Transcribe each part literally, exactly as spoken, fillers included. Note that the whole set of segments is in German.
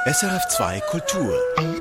S R F zwei Kultur.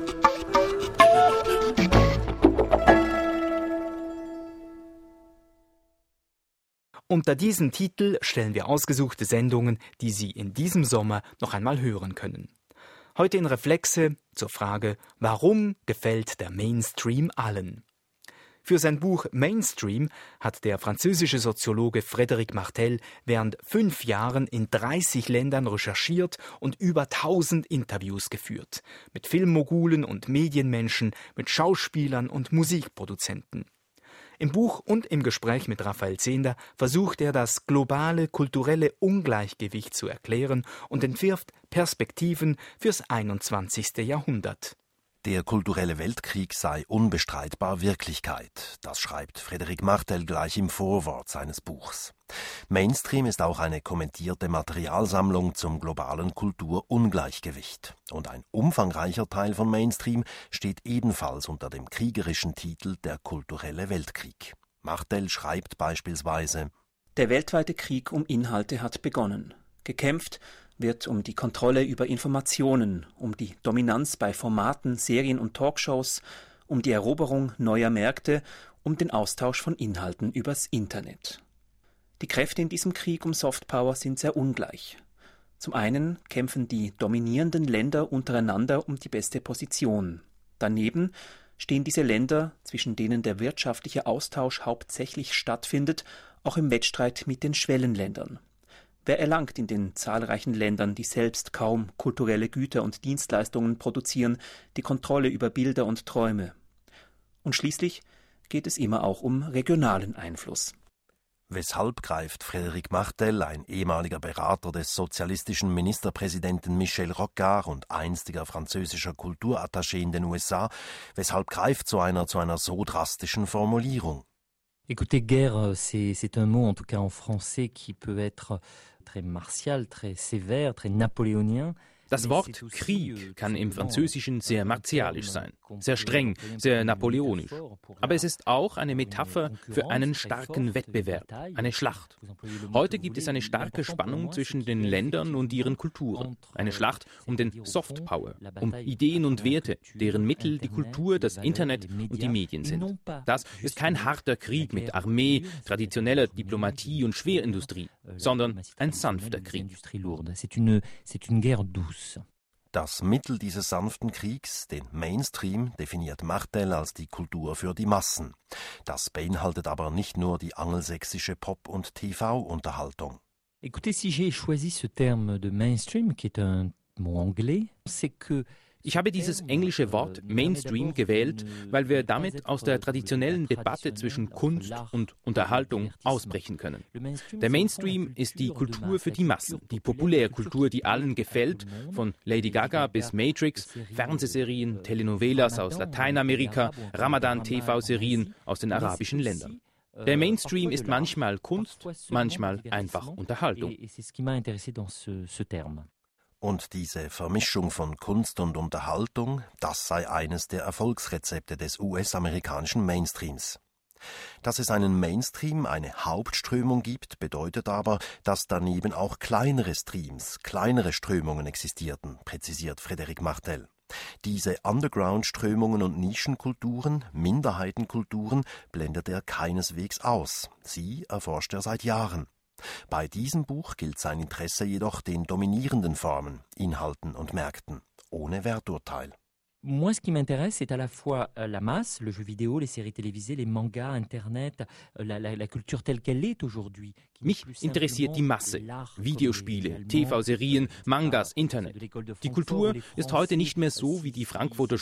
Unter diesem Titel stellen wir ausgesuchte Sendungen, die Sie in diesem Sommer noch einmal hören können. Heute in Reflexe zur Frage, warum gefällt der Mainstream allen? Für sein Buch Mainstream hat der französische Soziologe Frédéric Martel während fünf Jahren in dreißig Ländern recherchiert und über tausend Interviews geführt. Mit Filmmogulen und Medienmenschen, mit Schauspielern und Musikproduzenten. Im Buch und im Gespräch mit Raphael Zehnder versucht er, das globale kulturelle Ungleichgewicht zu erklären und entwirft Perspektiven fürs einundzwanzigste Jahrhundert. Der kulturelle Weltkrieg sei unbestreitbar Wirklichkeit. Das schreibt Frédéric Martel gleich im Vorwort seines Buchs. Mainstream ist auch eine kommentierte Materialsammlung zum globalen Kulturungleichgewicht. Und ein umfangreicher Teil von Mainstream steht ebenfalls unter dem kriegerischen Titel Der kulturelle Weltkrieg. Martel schreibt beispielsweise: Der weltweite Krieg um Inhalte hat begonnen. Gekämpft wird um die Kontrolle über Informationen, um die Dominanz bei Formaten, Serien und Talkshows, um die Eroberung neuer Märkte, um den Austausch von Inhalten übers Internet. Die Kräfte in diesem Krieg um Softpower sind sehr ungleich. Zum einen kämpfen die dominierenden Länder untereinander um die beste Position. Daneben stehen diese Länder, zwischen denen der wirtschaftliche Austausch hauptsächlich stattfindet, auch im Wettstreit mit den Schwellenländern. Wer erlangt in den zahlreichen Ländern, die selbst kaum kulturelle Güter und Dienstleistungen produzieren, die Kontrolle über Bilder und Träume? Und schließlich geht es immer auch um regionalen Einfluss. Weshalb greift Frédéric Martel, ein ehemaliger Berater des sozialistischen Ministerpräsidenten Michel Rocard und einstiger französischer Kulturattaché in den U S A, weshalb greift so einer zu einer so drastischen Formulierung? Écoutez, guerre, c'est, c'est un mot, en tout cas en français, qui peut être très martial, très sévère, très napoléonien. Das Wort Krieg kann im Französischen sehr martialisch sein, sehr streng, sehr napoleonisch. Aber es ist auch eine Metapher für einen starken Wettbewerb, eine Schlacht. Heute gibt es eine starke Spannung zwischen den Ländern und ihren Kulturen. Eine Schlacht um den Softpower, um Ideen und Werte, deren Mittel die Kultur, das Internet und die Medien sind. Das ist kein harter Krieg mit Armee, traditioneller Diplomatie und Schwerindustrie, sondern ein sanfter Krieg. Das Mittel dieses sanften Kriegs, den Mainstream, definiert Martel als die Kultur für die Massen. Das beinhaltet aber nicht nur die angelsächsische Pop- und T V-Unterhaltung. Écoutez, si j'ai choisi ce terme de mainstream, qui est un mot anglais, c'est que Ich habe dieses englische Wort Mainstream gewählt, weil wir damit aus der traditionellen Debatte zwischen Kunst und Unterhaltung ausbrechen können. Der Mainstream ist die Kultur für die Massen, die Populärkultur, die allen gefällt, von Lady Gaga bis Matrix, Fernsehserien, Telenovelas aus Lateinamerika, Ramadan-T V-Serien aus den arabischen Ländern. Der Mainstream ist manchmal Kunst, manchmal einfach Unterhaltung. Und diese Vermischung von Kunst und Unterhaltung, das sei eines der Erfolgsrezepte des U S-amerikanischen Mainstreams. Dass es einen Mainstream, eine Hauptströmung gibt, bedeutet aber, dass daneben auch kleinere Streams, kleinere Strömungen existierten, präzisiert Frédéric Martel. Diese Underground-Strömungen und Nischenkulturen, Minderheitenkulturen, blendet er keineswegs aus. Sie erforscht er seit Jahren. Bei diesem Buch gilt sein Interesse jedoch den dominierenden Formen, Inhalten und Märkten, ohne Werturteil. Moi, ce qui m'intéresse, c'est à la fois la masse, le jeu vidéo, les séries télévisées, les mangas, Internet, la, la, la culture telle qu'elle est aujourd'hui. Mich interessiert die Masse. Videospiele, T V-Serien, Mangas, Internet. Die Kultur ist heute nicht mehr so, wie die Kultur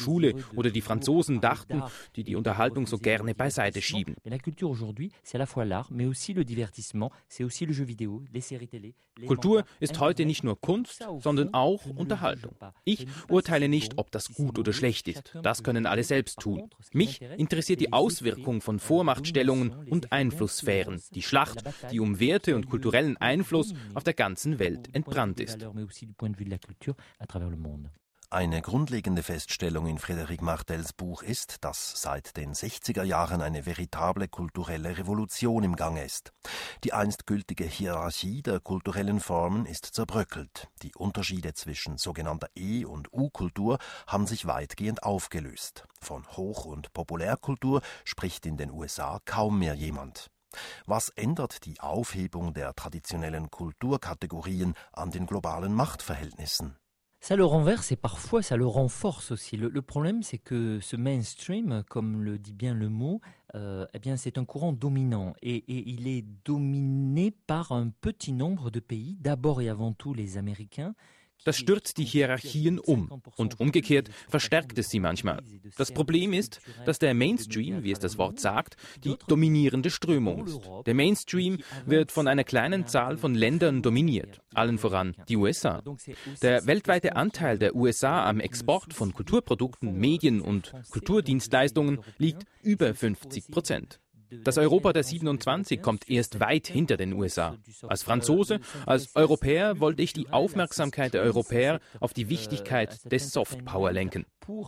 ist heute nicht nur Kunst, sondern auch Unterhaltung. Ich urteile nicht, ob das gut oder schlecht ist. Das können alle selbst tun. Mich interessiert die Auswirkung von Vormachtstellungen und Einflusssphären, die Schlacht, die um Werte und kulturellen Einfluss auf der ganzen Welt entbrannt ist. Eine grundlegende Feststellung in Frédéric Martels Buch ist, dass seit den sechziger Jahren eine veritable kulturelle Revolution im Gange ist. Die einst gültige Hierarchie der kulturellen Formen ist zerbröckelt. Die Unterschiede zwischen sogenannter E- und U-Kultur haben sich weitgehend aufgelöst. Von Hoch- und Populärkultur spricht in den U S A kaum mehr jemand. Was ändert die Aufhebung der traditionellen Kulturkategorien an den globalen Machtverhältnissen? Ça le renverse et parfois ça le renforce aussi. Le, le problème, c'est que ce mainstream, comme le dit bien le mot, euh, eh bien, c'est un courant dominant et, et il est dominé par un petit nombre de pays, d'abord et avant tout les Américains. Das stürzt die Hierarchien um und umgekehrt verstärkt es sie manchmal. Das Problem ist, dass der Mainstream, wie es das Wort sagt, die dominierende Strömung ist. Der Mainstream wird von einer kleinen Zahl von Ländern dominiert, allen voran die U S A. Der weltweite Anteil der U S A am Export von Kulturprodukten, Medien und Kulturdienstleistungen liegt über fünfzig Prozent. Das Europa der siebenundzwanzig kommt erst weit hinter den U S A. Als Franzose, als Europäer wollte ich die Aufmerksamkeit der Europäer auf die Wichtigkeit des Softpower lenken.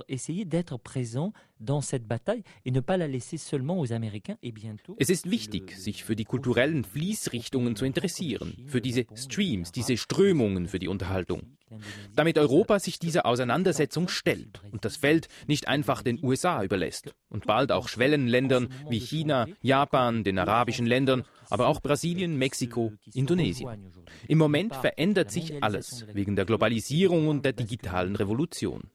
Es ist wichtig, sich für die kulturellen Fließrichtungen zu interessieren, für diese Streams, diese Strömungen für die Unterhaltung. Damit Europa sich dieser Auseinandersetzung stellt und das Feld nicht einfach den U S A überlässt und bald auch Schwellenländern wie China, Japan, den arabischen Ländern, aber auch Brasilien, Mexiko, Indonesien. Im Moment verändert sich alles wegen der Globalisierung und der digitalen Revolution.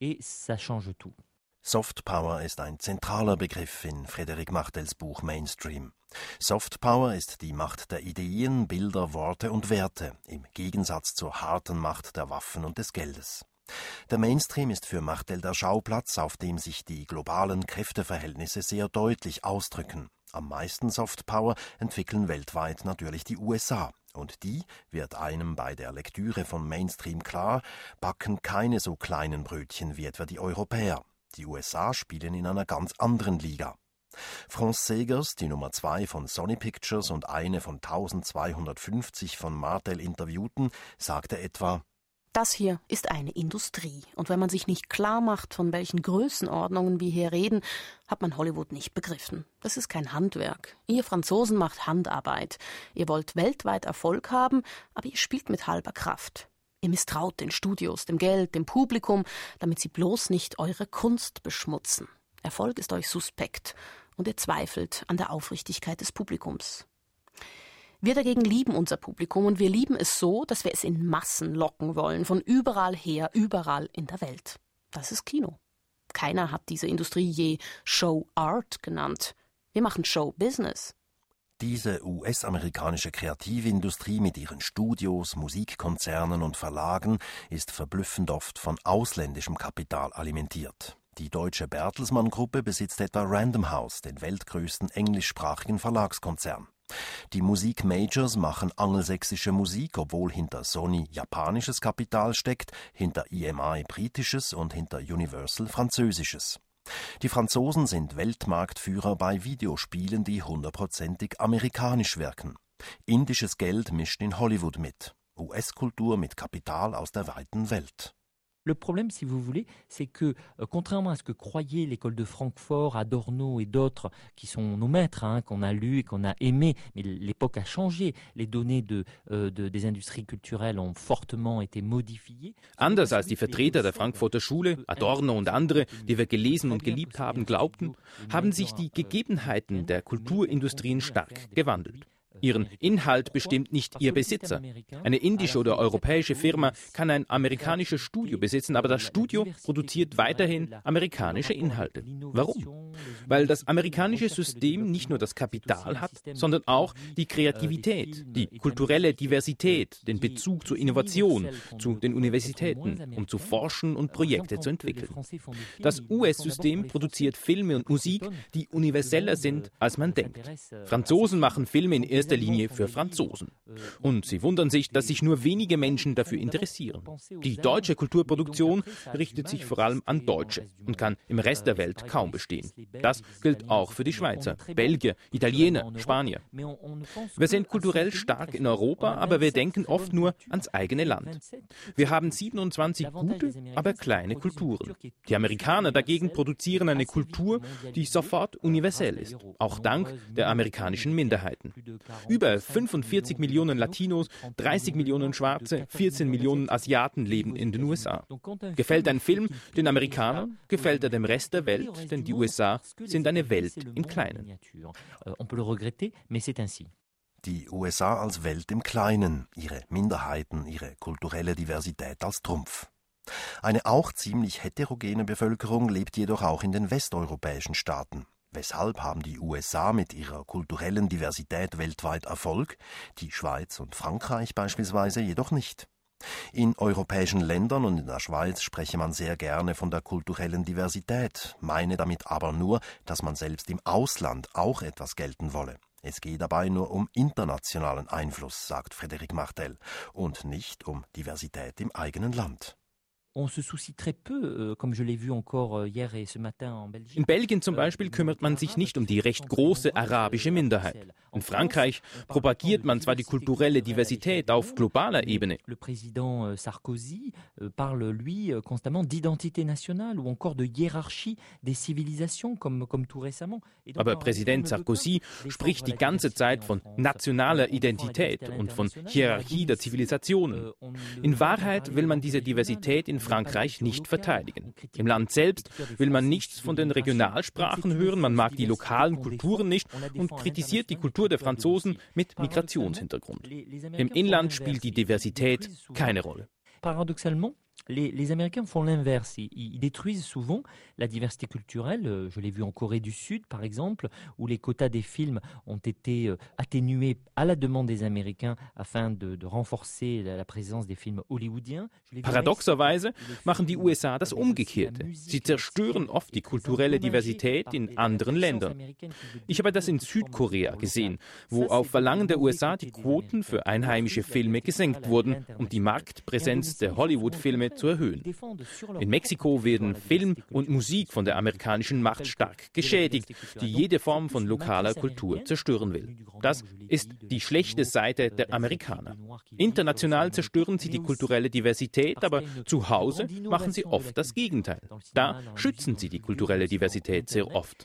Softpower ist ein zentraler Begriff in Frédéric Martels Buch Mainstream. Softpower ist die Macht der Ideen, Bilder, Worte und Werte, im Gegensatz zur harten Macht der Waffen und des Geldes. Der Mainstream ist für Martel der Schauplatz, auf dem sich die globalen Kräfteverhältnisse sehr deutlich ausdrücken. Am meisten Softpower entwickeln weltweit natürlich die U S A. Und die, wird einem bei der Lektüre von Mainstream klar, backen keine so kleinen Brötchen wie etwa die Europäer. Die U S A spielen in einer ganz anderen Liga. France Segers, die Nummer zwei von Sony Pictures und eine von eintausendzweihundertfünfzig von Martel Interviewten, sagte etwa: Das hier ist eine Industrie. Und wenn man sich nicht klar macht, von welchen Größenordnungen wir hier reden, hat man Hollywood nicht begriffen. Das ist kein Handwerk. Ihr Franzosen macht Handarbeit. Ihr wollt weltweit Erfolg haben, aber ihr spielt mit halber Kraft. Ihr misstraut den Studios, dem Geld, dem Publikum, damit sie bloß nicht eure Kunst beschmutzen. Erfolg ist euch suspekt und ihr zweifelt an der Aufrichtigkeit des Publikums. Wir dagegen lieben unser Publikum und wir lieben es so, dass wir es in Massen locken wollen, von überall her, überall in der Welt. Das ist Kino. Keiner hat diese Industrie je Show Art genannt. Wir machen Show Business. Diese U S-amerikanische Kreativindustrie mit ihren Studios, Musikkonzernen und Verlagen ist verblüffend oft von ausländischem Kapital alimentiert. Die deutsche Bertelsmann-Gruppe besitzt etwa Random House, den weltgrößten englischsprachigen Verlagskonzern. Die Musikmajors machen angelsächsische Musik, obwohl hinter Sony japanisches Kapital steckt, hinter E M I britisches und hinter Universal französisches. Die Franzosen sind Weltmarktführer bei Videospielen, die hundertprozentig amerikanisch wirken. Indisches Geld mischt in Hollywood mit. U S-Kultur mit Kapital aus der weiten Welt. Le problème, si vous voulez, c'est que, euh, contrairement à ce que croyait l'école de Francfort, Adorno et d'autres, qui sont nos maîtres, hein, qu'on a lus et qu'on a aimés, mais l'époque a changé. Les données de, euh, de, des industries culturelles ont fortement été modifiées. Anders als die Vertreter der Frankfurter Schule, Adorno und andere, die wir gelesen und geliebt haben, glaubten, haben sich die Gegebenheiten der Kulturindustrien stark gewandelt. Ihren Inhalt bestimmt nicht ihr Besitzer. Eine indische oder europäische Firma kann ein amerikanisches Studio besitzen, aber das Studio produziert weiterhin amerikanische Inhalte. Warum? Weil das amerikanische System nicht nur das Kapital hat, sondern auch die Kreativität, die kulturelle Diversität, den Bezug zur Innovation, zu den Universitäten, um zu forschen und Projekte zu entwickeln. Das U S-System produziert Filme und Musik, die universeller sind, als man denkt. Franzosen machen Filme in erster Linie für Franzosen. Und sie wundern sich, dass sich nur wenige Menschen dafür interessieren. Die deutsche Kulturproduktion richtet sich vor allem an Deutsche und kann im Rest der Welt kaum bestehen. Das gilt auch für die Schweizer, Belgier, Italiener, Spanier. Wir sind kulturell stark in Europa, aber wir denken oft nur ans eigene Land. Wir haben siebenundzwanzig gute, aber kleine Kulturen. Die Amerikaner dagegen produzieren eine Kultur, die sofort universell ist, auch dank der amerikanischen Minderheiten. Über fünfundvierzig Millionen Latinos, dreißig Millionen Schwarze, vierzehn Millionen Asiaten leben in den U S A. Gefällt ein Film den Amerikanern, gefällt er dem Rest der Welt, denn die U S A sind eine Welt im Kleinen. Die U S A als Welt im Kleinen, ihre Minderheiten, ihre kulturelle Diversität als Trumpf. Eine auch ziemlich heterogene Bevölkerung lebt jedoch auch in den westeuropäischen Staaten. Weshalb haben die U S A mit ihrer kulturellen Diversität weltweit Erfolg, die Schweiz und Frankreich beispielsweise jedoch nicht? In europäischen Ländern und in der Schweiz spreche man sehr gerne von der kulturellen Diversität, meine damit aber nur, dass man selbst im Ausland auch etwas gelten wolle. Es geht dabei nur um internationalen Einfluss, sagt Frédéric Martel, und nicht um Diversität im eigenen Land. In Belgien zum Beispiel kümmert man sich nicht um die recht große arabische Minderheit. In Frankreich propagiert man zwar die kulturelle Diversität auf globaler Ebene. Le président Sarkozy parle, lui, constamment d'identité nationale ou encore de hiérarchie des civilisations, comme, comme tout récemment. Aber Präsident Sarkozy spricht die ganze Zeit von nationaler Identität und von Hierarchie der Zivilisationen. In Wahrheit will man diese Diversität in Frankreich nicht verteidigen. Im Land selbst will man nichts von den Regionalsprachen hören, man mag die lokalen Kulturen nicht und kritisiert die Kultur der Franzosen mit Migrationshintergrund. Im Inland spielt die Diversität keine Rolle. Paradoxalement, Les, les Américains font l'inverse. Ils, ils détruisent souvent la diversité culturelle. Je l'ai vu en Corée du Sud, par exemple, où les quotas des films ont été atténués à la demande des Américains afin de, de renforcer la, la présence des films hollywoodiens. Paradoxerweise machen die U S A das Umgekehrte. Sie zerstören oft die kulturelle Diversität in anderen Ländern. Ich habe das in Südkorea gesehen, wo auf Verlangen der U S A die Quoten für einheimische Filme gesenkt wurden, um die Marktpräsenz der Hollywood-Filme zu erhöhen. In Mexiko werden Film und Musik von der amerikanischen Macht stark geschädigt, die jede Form von lokaler Kultur zerstören will. Das ist die schlechte Seite der Amerikaner. International zerstören sie die kulturelle Diversität, aber zu Hause machen sie oft das Gegenteil. Da schützen sie die kulturelle Diversität sehr oft.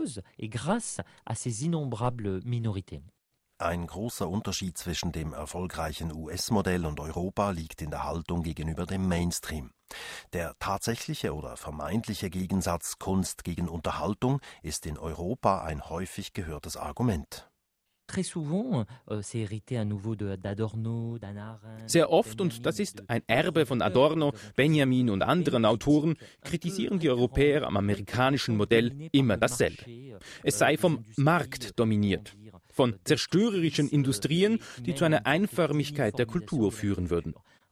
Ein großer Unterschied zwischen dem erfolgreichen U S-Modell und Europa liegt in der Haltung gegenüber dem Mainstream. Der tatsächliche oder vermeintliche Gegensatz Kunst gegen Unterhaltung ist in Europa ein häufig gehörtes Argument. Sehr oft, und das ist ein Erbe von Adorno, Benjamin und anderen Autoren, kritisieren die Europäer am amerikanischen Modell immer dasselbe. Es sei vom Markt dominiert, von zerstörerischen Industrien, die zu einer Einförmigkeit der Kultur führen würden.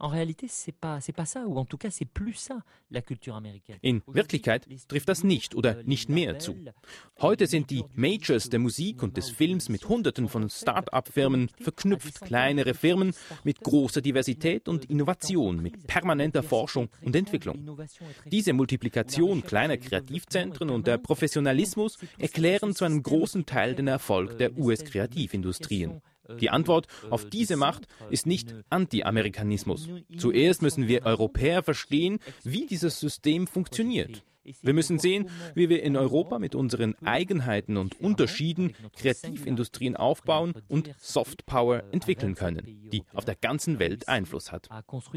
In Wirklichkeit trifft das nicht oder nicht mehr zu. Heute sind die Majors der Musik und des Films mit Hunderten von Start-up-Firmen verknüpft, kleinere Firmen mit großer Diversität und Innovation, mit permanenter Forschung und Entwicklung. Diese Multiplikation kleiner Kreativzentren und der Professionalismus erklären zu einem großen Teil den Erfolg der U S-Kreativindustrien. Die Antwort auf diese Macht ist nicht Anti-Amerikanismus. Zuerst müssen wir Europäer verstehen, wie dieses System funktioniert. Wir müssen sehen, wie wir in Europa mit unseren Eigenheiten und Unterschieden Kreativindustrien aufbauen und Soft Power entwickeln können, die auf der ganzen Welt Einfluss hat.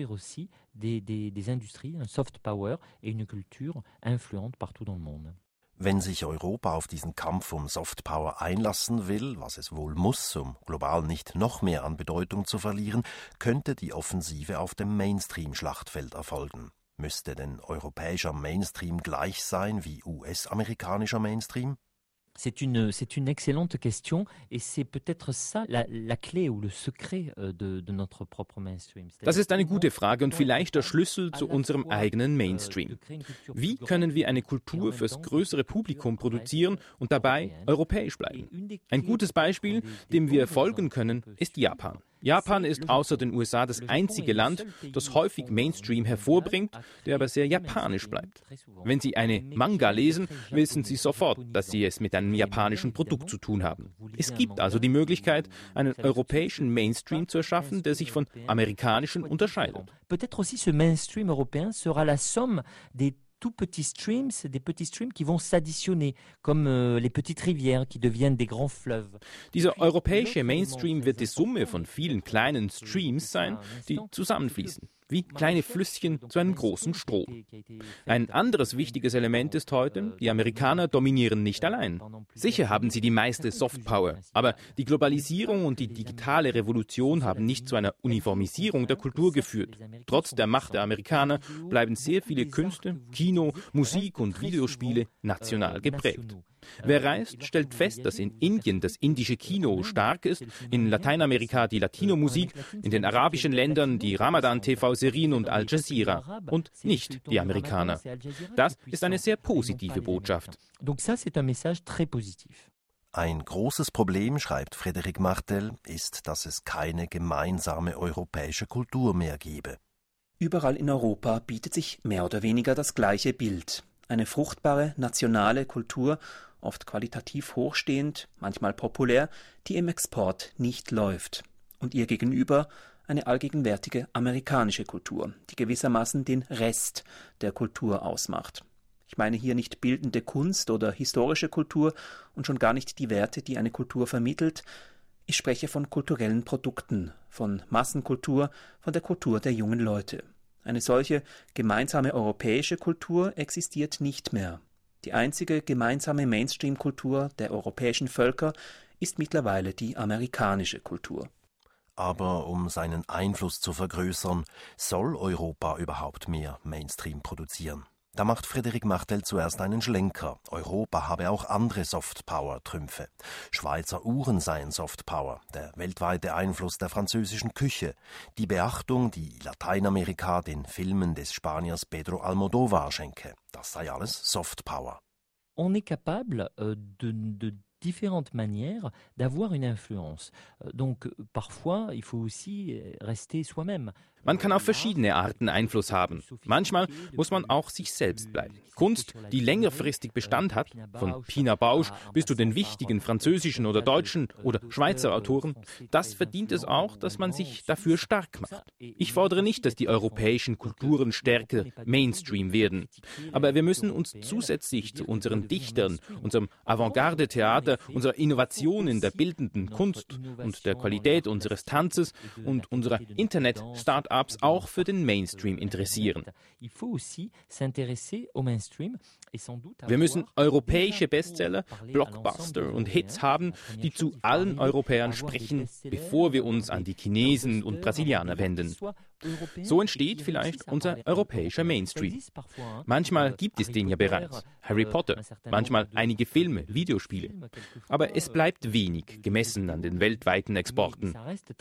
Wenn sich Europa auf diesen Kampf um Softpower einlassen will, was es wohl muss, um global nicht noch mehr an Bedeutung zu verlieren, könnte die Offensive auf dem Mainstream-Schlachtfeld erfolgen. Müsste denn europäischer Mainstream gleich sein wie U S-amerikanischer Mainstream? C'est une, c'est une excellente question et c'est peut-être ça la, la clé ou le secret de, de notre propre mainstream. Das ist eine gute Frage und vielleicht der Schlüssel zu unserem eigenen Mainstream. Wie können wir eine Kultur fürs größere Publikum produzieren und dabei europäisch bleiben? Ein gutes Beispiel, dem wir folgen können, ist Japan. Japan ist außer den U S A das einzige Land, das häufig Mainstream hervorbringt, der aber sehr japanisch bleibt. Wenn Sie eine Manga lesen, wissen Sie sofort, dass Sie es mit einem japanischen Produkt zu tun haben. Es gibt also die Möglichkeit, einen europäischen Mainstream zu erschaffen, der sich von amerikanischen unterscheidet. Peut-être aussi ce Mainstream européen sera la somme des tout petits streams, des petits streams qui vont s'additionner, comme euh, les petites rivières qui deviennent des grands fleuves. Dieser europäische Mainstream wird die Summe von vielen kleinen Streams sein, die zusammenfließen, wie kleine Flüsschen zu einem großen Strom. Ein anderes wichtiges Element ist heute, die Amerikaner dominieren nicht allein. Sicher haben sie die meiste Softpower, aber die Globalisierung und die digitale Revolution haben nicht zu einer Uniformisierung der Kultur geführt. Trotz der Macht der Amerikaner bleiben sehr viele Künste, Kino, Musik und Videospiele national geprägt. Wer reist, stellt fest, dass in Indien das indische Kino stark ist, in Lateinamerika die Latino-Musik, in den arabischen Ländern die Ramadan-T V-Serien und Al Jazeera und nicht die Amerikaner. Das ist eine sehr positive Botschaft. Donc ça, c'est un message très positif. Ein großes Problem, schreibt Frédéric Martel, ist, dass es keine gemeinsame europäische Kultur mehr gebe. Überall in Europa bietet sich mehr oder weniger das gleiche Bild. Eine fruchtbare nationale Kultur, oft qualitativ hochstehend, manchmal populär, die im Export nicht läuft. Und ihr gegenüber eine allgegenwärtige amerikanische Kultur, die gewissermaßen den Rest der Kultur ausmacht. Ich meine hier nicht bildende Kunst oder historische Kultur und schon gar nicht die Werte, die eine Kultur vermittelt. Ich spreche von kulturellen Produkten, von Massenkultur, von der Kultur der jungen Leute. Eine solche gemeinsame europäische Kultur existiert nicht mehr. Die einzige gemeinsame Mainstream-Kultur der europäischen Völker ist mittlerweile die amerikanische Kultur. Aber um seinen Einfluss zu vergrößern, soll Europa überhaupt mehr Mainstream produzieren? Da macht Frédéric Martel zuerst einen Schlenker. Europa habe auch andere Softpower-Trümpfe. Schweizer Uhren seien Softpower, der weltweite Einfluss der französischen Küche, die Beachtung, die Lateinamerika den Filmen des Spaniers Pedro Almodóvar schenke. Das sei alles Softpower. On est capable euh, de, de différentes manières d'avoir une influence. Donc parfois, il faut aussi rester soi-même. Man kann auf verschiedene Arten Einfluss haben. Manchmal muss man auch sich selbst bleiben. Kunst, die längerfristig Bestand hat, von Pina Bausch bis zu den wichtigen französischen oder deutschen oder Schweizer Autoren, das verdient es auch, dass man sich dafür stark macht. Ich fordere nicht, dass die europäischen Kulturen stärker Mainstream werden. Aber wir müssen uns zusätzlich zu unseren Dichtern, unserem Avantgarde-Theater, unserer Innovation in der bildenden Kunst und der Qualität unseres Tanzes und unserer Internet-Start-up auch für den Mainstream interessieren. Wir müssen europäische Bestseller, Blockbuster und Hits haben, die zu allen Europäern sprechen, bevor wir uns an die Chinesen und Brasilianer wenden. So entsteht vielleicht unser europäischer Mainstream. Manchmal gibt es den ja bereits, Harry Potter, manchmal einige Filme, Videospiele. Aber es bleibt wenig, gemessen an den weltweiten Exporten.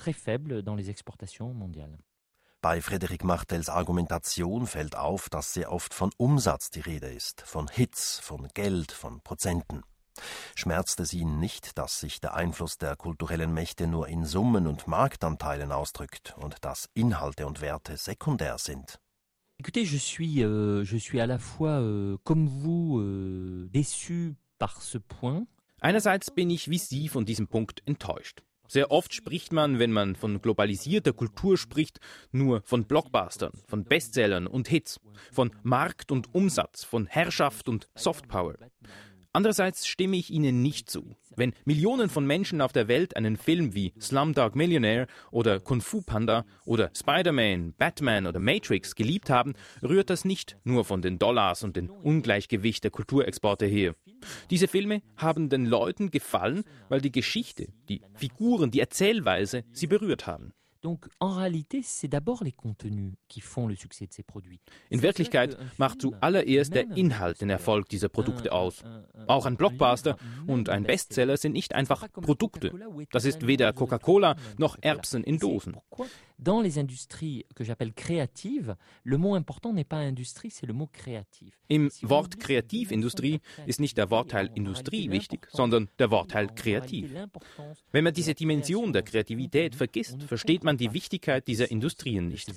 Bei Frédéric Martels Argumentation fällt auf, dass sehr oft von Umsatz die Rede ist, von Hits, von Geld, von Prozenten. Schmerzt es ihn nicht, dass sich der Einfluss der kulturellen Mächte nur in Summen und Marktanteilen ausdrückt und dass Inhalte und Werte sekundär sind? Écoutez, je suis, euh, je suis à la fois, euh, comme vous, euh, déçu par ce point. Einerseits bin ich wie Sie von diesem Punkt enttäuscht. Sehr oft spricht man, wenn man von globalisierter Kultur spricht, nur von Blockbustern, von Bestsellern und Hits, von Markt und Umsatz, von Herrschaft und Softpower. Andererseits stimme ich Ihnen nicht zu. Wenn Millionen von Menschen auf der Welt einen Film wie Slumdog Millionaire oder Kung Fu Panda oder Spider-Man, Batman oder Matrix geliebt haben, rührt das nicht nur von den Dollars und dem Ungleichgewicht der Kulturexporte her. Diese Filme haben den Leuten gefallen, weil die Geschichte, die Figuren, die Erzählweise sie berührt haben. Donc, en réalité, c'est d'abord les contenus qui font le succès de ces produits. In Wirklichkeit macht zuallererst der Inhalt den Erfolg dieser Produkte aus. Auch ein Blockbuster und ein Bestseller sind nicht einfach Produkte. Das ist weder Coca-Cola noch Erbsen in Dosen. Dans les industries que j'appelle créatives, le mot important n'est pas industrie, c'est le mot créatif. Im Wort Kreativindustrie ist nicht der Wortteil Industrie wichtig, sondern der Wortteil kreativ. Wenn man diese Dimension der Kreativität vergisst, versteht man die Wichtigkeit dieser Industrien nicht.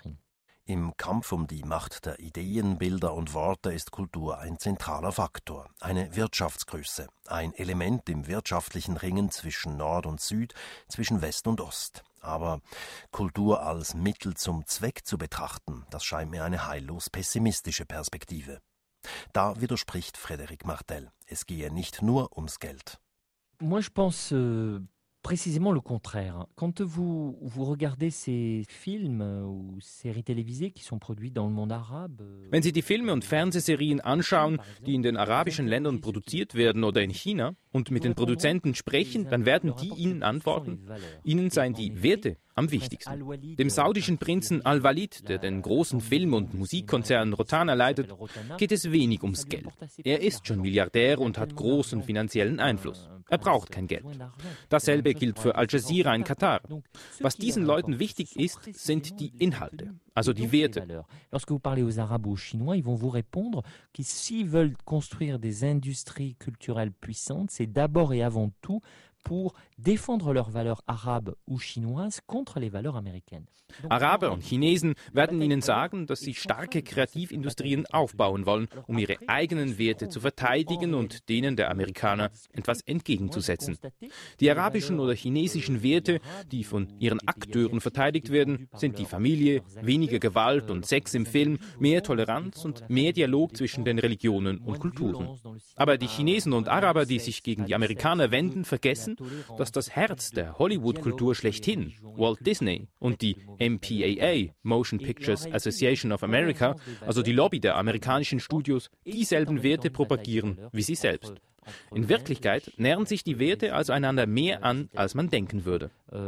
Im Kampf um die Macht der Ideen, Bilder und Worte ist Kultur ein zentraler Faktor, eine Wirtschaftsgröße, ein Element im wirtschaftlichen Ringen zwischen Nord und Süd, zwischen West und Ost. Aber Kultur als Mittel zum Zweck zu betrachten, das scheint mir eine heillos pessimistische Perspektive. Da widerspricht Frédéric Martel. Es gehe nicht nur ums Geld. Moi, je pense euh, précisément le contraire. Quand vous, vous regardez ces films ou séries télévisées qui sont produits dans le monde arabe. Wenn Sie die Filme und Fernsehserien anschauen, die in den arabischen Ländern produziert werden oder in China und mit den Produzenten sprechen, dann werden die Ihnen antworten, Ihnen seien die Werte am wichtigsten. Dem saudischen Prinzen Al-Walid, der den großen Film- und Musikkonzern Rotana leitet, geht es wenig ums Geld. Er ist schon Milliardär und hat großen finanziellen Einfluss. Er braucht kein Geld. Dasselbe gilt für Al Jazeera in Katar. Was diesen Leuten wichtig ist, sind die Inhalte, also die Werte. Lorsque vous parlez aux Arabes ou aux Chinois, ils vont vous répondre que s'ils veulent construire des industries culturelles puissantes, c'est d'abord et avant tout pour défendre leurs valeurs arabes ou chinoises contre les valeurs américaines. Araber und Chinesen werden Ihnen sagen, dass sie starke Kreativindustrien aufbauen wollen, um ihre eigenen Werte zu verteidigen und denen der Amerikaner etwas entgegenzusetzen. Die arabischen oder chinesischen Werte, die von ihren Akteuren verteidigt werden, sind die Familie, weniger Gewalt und Sex im Film, mehr Toleranz und mehr Dialog zwischen den Religionen und Kulturen. Aber die Chinesen und Araber, die sich gegen die Amerikaner wenden, vergessen, dass das Herz der Hollywood-Kultur schlechthin, Walt Disney und die M P A A, Motion Pictures Association of America, also die Lobby der amerikanischen Studios, dieselben Werte propagieren wie sie selbst. In Wirklichkeit nähern sich die Werte also einander mehr an, als man denken würde.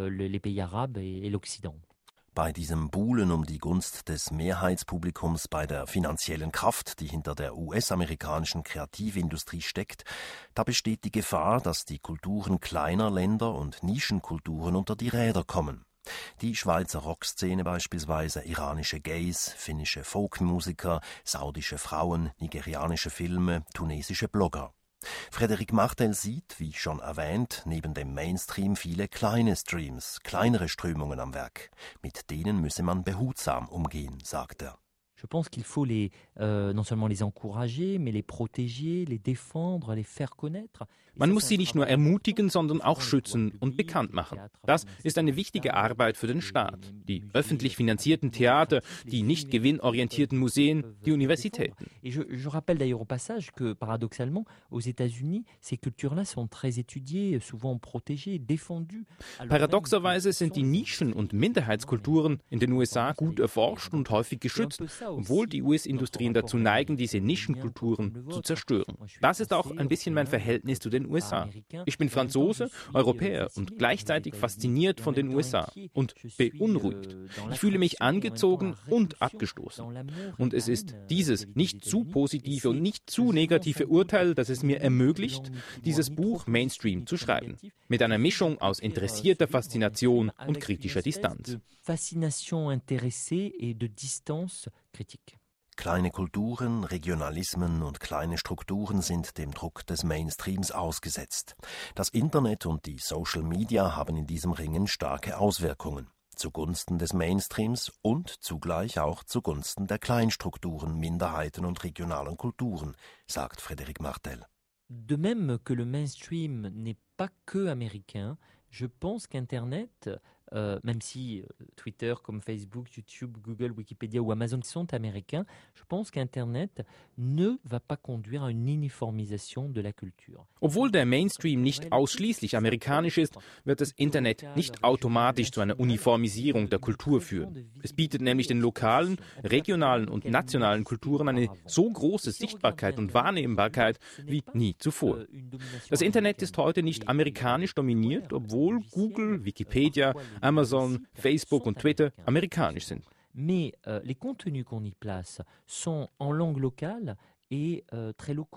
Bei diesem Buhlen um die Gunst des Mehrheitspublikums, bei der finanziellen Kraft, die hinter der U S-amerikanischen Kreativindustrie steckt, da besteht die Gefahr, dass die Kulturen kleiner Länder und Nischenkulturen unter die Räder kommen. Die Schweizer Rockszene beispielsweise, iranische Gays, finnische Folkmusiker, saudische Frauen, nigerianische Filme, tunesische Blogger. Frédéric Martel sieht, wie schon erwähnt, neben dem Mainstream viele kleine Streams, kleinere Strömungen am Werk. Mit denen müsse man behutsam umgehen, sagt er. Je pense qu'il faut les, euh, non seulement les encourager, mais les protéger, les défendre, les faire connaître. Man muss sie nicht nur ermutigen, sondern auch schützen und bekannt machen. Das ist eine wichtige Arbeit für den Staat. Die öffentlich finanzierten Theater, die nicht gewinnorientierten Museen, die Universitäten. Et je, je rappelle d'ailleurs au passage que, paradoxalement, aux États-Unis, ces cultures-là sont très étudiées, souvent protégées, défendues. Paradoxerweise sind die Nischen- und Minderheitskulturen in den U S A gut erforscht und häufig geschützt, obwohl die U S-Industrien dazu neigen, diese Nischenkulturen zu zerstören. Das ist auch ein bisschen mein Verhältnis zu den U S A. Ich bin Franzose, Europäer und gleichzeitig fasziniert von den U S A und beunruhigt. Ich fühle mich angezogen und abgestoßen. Und es ist dieses nicht zu positive und nicht zu negative Urteil, das es mir ermöglicht, dieses Buch Mainstream zu schreiben. Mit einer Mischung aus interessierter Faszination und kritischer Distanz. Fascination intéressée et de distance critique. Kleine Kulturen, Regionalismen und kleine Strukturen sind dem Druck des Mainstreams ausgesetzt. Das Internet und die Social Media haben in diesem Ringen starke Auswirkungen. Zugunsten des Mainstreams und zugleich auch zugunsten der Kleinstrukturen, Minderheiten und regionalen Kulturen, sagt Frédéric Martel. De même que le mainstream n'est pas que américain, je pense qu'Internet, euh, même si euh, Twitter comme Facebook, YouTube, Google, Wikipédia ou Amazon sont américains, je pense qu'Internet ne va pas conduire à une uniformisation de la culture. Obwohl der Mainstream nicht ausschließlich amerikanisch ist, wird das Internet nicht automatisch zu einer Uniformisierung der Kultur führen. Es bietet nämlich den lokalen, regionalen und nationalen Kulturen eine so große Sichtbarkeit und Wahrnehmbarkeit wie nie zuvor. Das Internet ist heute nicht amerikanisch dominiert, obwohl Google, Wikipedia, Amazon, Facebook und Twitter amerikanisch sind. Mais euh, les contenus qu'on y place sont en langue locale et euh, très locaux.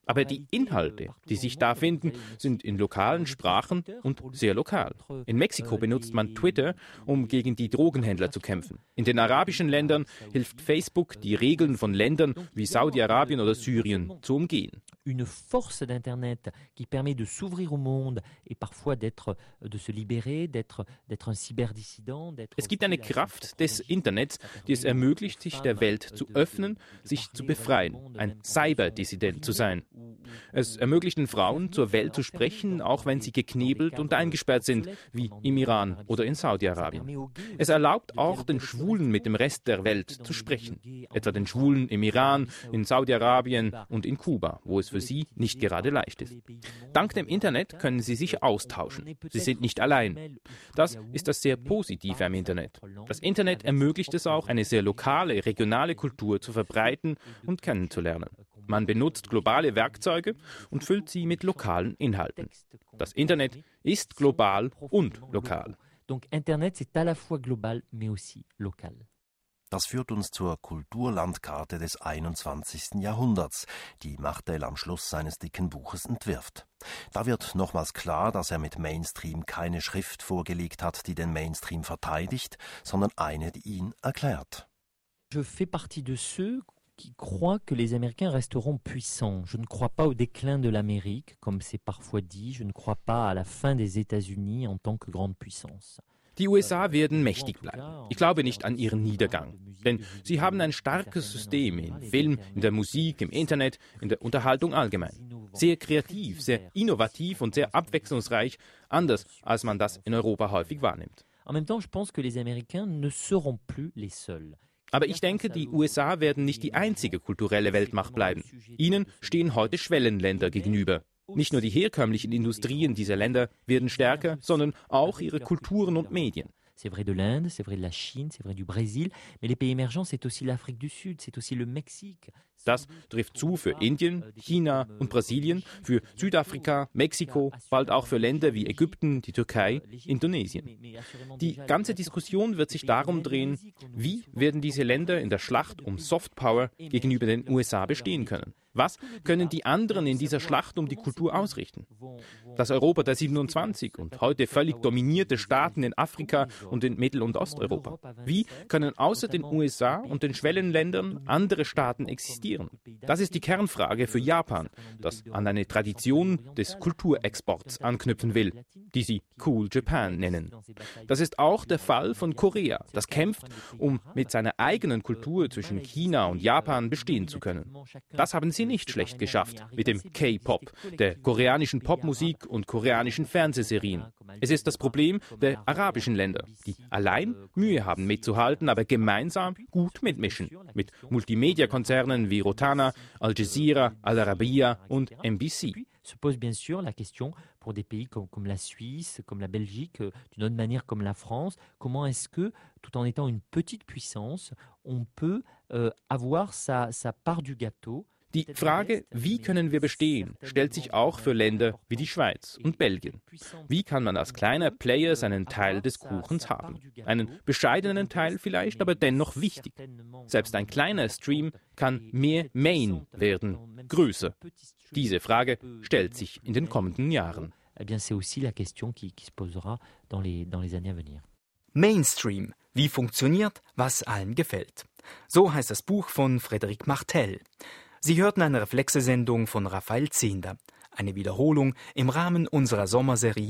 Aber die Inhalte, die sich da finden, sind in lokalen Sprachen und sehr lokal. In Mexiko benutzt man Twitter, um gegen die Drogenhändler zu kämpfen. In den arabischen Ländern hilft Facebook, die Regeln von Ländern wie Saudi-Arabien oder Syrien zu umgehen. Une force d'Internet qui permet de s'ouvrir au monde et parfois d'être, de se libérer, d'être, d'être un cyberdissident. Es gibt eine Kraft des Internets, die es ermöglicht, sich der Welt zu öffnen, sich zu befreien, ein Cyberdissident zu sein. Es ermöglicht den Frauen, zur Welt zu sprechen, auch wenn sie geknebelt und eingesperrt sind, wie im Iran oder in Saudi-Arabien. Es erlaubt auch den Schwulen mit dem Rest der Welt zu sprechen, etwa den Schwulen im Iran, in Saudi-Arabien und in Kuba, wo es für sie nicht gerade leicht ist. Dank dem Internet können sie sich austauschen. Sie sind nicht allein. Das ist das sehr Positive am Internet. Das Internet ermöglicht es auch, eine sehr lokale, regionale Kultur zu verbreiten und kennenzulernen. Man benutzt globale Werkzeuge und füllt sie mit lokalen Inhalten. Das Internet ist global und lokal. Donc Internet, c'est à la fois global, mais aussi local. Das führt uns zur Kulturlandkarte des einundzwanzigsten Jahrhunderts, die Martel am Schluss seines dicken Buches entwirft. Da wird nochmals klar, dass er mit Mainstream keine Schrift vorgelegt hat, die den Mainstream verteidigt, sondern eine, die ihn erklärt. Je fais partie de ceux qui croient que les Américains resteront puissants. Je ne crois pas au déclin de l'Amérique, comme c'est parfois dit. Je ne crois pas à la fin des États-Unis en tant que grande puissance. Die U S A werden mächtig bleiben. Ich glaube nicht an ihren Niedergang. Denn sie haben ein starkes System im Film, in der Musik, im Internet, in der Unterhaltung allgemein. Sehr kreativ, sehr innovativ und sehr abwechslungsreich, anders als man das in Europa häufig wahrnimmt. En même temps, je pense que les Américains ne seront plus les seuls. Aber ich denke, die U S A werden nicht die einzige kulturelle Weltmacht bleiben. Ihnen stehen heute Schwellenländer gegenüber. Nicht nur die herkömmlichen Industrien dieser Länder werden stärker, sondern auch ihre Kulturen und Medien. C'est vrai de l'Inde, c'est vrai de la Chine, c'est vrai du Brésil, mais les pays émergents, c'est aussi l'Afrique du Sud, c'est aussi le Mexique. Das trifft zu für Indien, China und Brasilien, für Südafrika, Mexiko, bald auch für Länder wie Ägypten, die Türkei, Indonesien. Die ganze Diskussion wird sich darum drehen, wie werden diese Länder in der Schlacht um Softpower gegenüber den U S A bestehen können. Was können die anderen in dieser Schlacht um die Kultur ausrichten? Das Europa der siebenundzwanzig und heute völlig dominierte Staaten in Afrika und in Mittel- und Osteuropa. Wie können außer den U S A und den Schwellenländern andere Staaten existieren? Das ist die Kernfrage für Japan, das an eine Tradition des Kulturexports anknüpfen will, die sie Cool Japan nennen. Das ist auch der Fall von Korea, das kämpft, um mit seiner eigenen Kultur zwischen China und Japan bestehen zu können. Das haben sie nicht schlecht geschafft mit dem K-Pop, der koreanischen Popmusik und koreanischen Fernsehserien. Es ist das Problem der arabischen Länder, die allein Mühe haben mitzuhalten, aber gemeinsam gut mitmischen, mit Multimedia-Konzernen wie Rotana, Al Jazeera, Al Arabiya und M B C. Se pose bien sûr la question pour des pays comme, comme la Suisse, comme la Belgique, d'une autre manière comme la France, comment est-ce que, tout en étant une petite puissance, on peut euh, avoir sa, sa part du gâteau. Die Frage, wie können wir bestehen, stellt sich auch für Länder wie die Schweiz und Belgien. Wie kann man als kleiner Player seinen Teil des Kuchens haben? Einen bescheidenen Teil vielleicht, aber dennoch wichtig. Selbst ein kleiner Stream kann mehr Main werden, größer. Diese Frage stellt sich in den kommenden Jahren. Eh bien, c'est aussi la question qui, qui se posera dans les, dans les années à venir. Mainstream. Wie funktioniert, was allen gefällt. So heißt das Buch von Frédéric Martel. Sie hörten eine Reflexe-Sendung von Raphael Zehnder. Eine Wiederholung im Rahmen unserer Sommerserie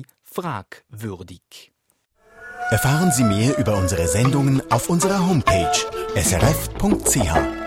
Fragwürdig. Erfahren Sie mehr über unsere Sendungen auf unserer Homepage s r f punkt c h.